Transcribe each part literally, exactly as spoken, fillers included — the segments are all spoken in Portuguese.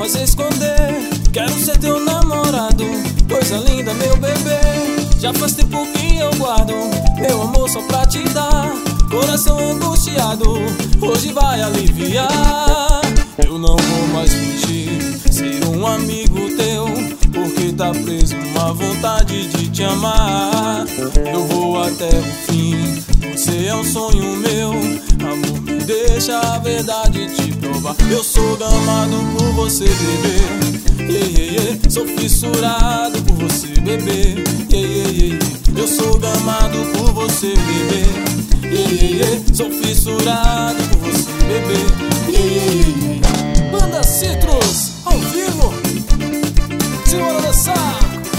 mais esconder. Quero ser teu namorado, coisa linda, meu bebê. Já faz tempo que eu guardo meu amor só pra te dar. Coração angustiado, hoje vai aliviar. Eu não vou mais fingir ser um amigo teu, porque tá preso uma vontade de te amar. Eu vou até o fim, você é um sonho meu. Amor, me deixa a verdade te provar. Eu sou gamado por você, bebê. Yeah, yeah, yeah. Sou fissurado por você, bebê. Yeah, yeah, yeah. Eu sou gamado por você, bebê. Yeah, yeah, yeah. Sou fissurado por você, bebê. Yeah, yeah, yeah. Banda Citrus, ao vivo. Simbora dançar.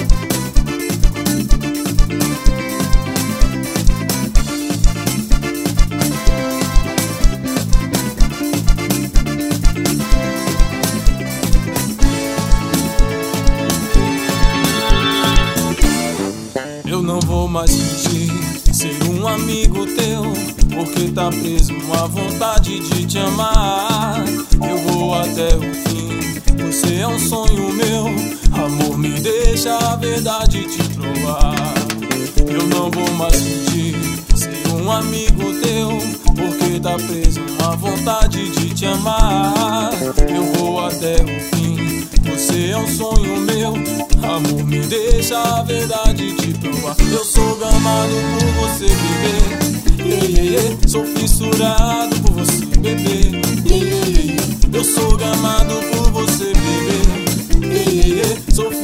Eu não vou mais fingir ser um amigo teu, porque tá preso uma vontade de te amar. Eu vou até o fim, você é um sonho meu. Amor, me deixa a verdade te provar. Eu não vou mais fingir ser um amigo teu, porque tá preso uma vontade de te amar. Eu vou até o fim, você é um sonho meu. Amor, me deixa a verdade te provar. Eu sou gamado por você, bebê. Yeah, yeah, yeah. Sou fissurado por você, bebê. Yeah, yeah, yeah. Eu sou gamado por você, bebê. Yeah, yeah, yeah. Sou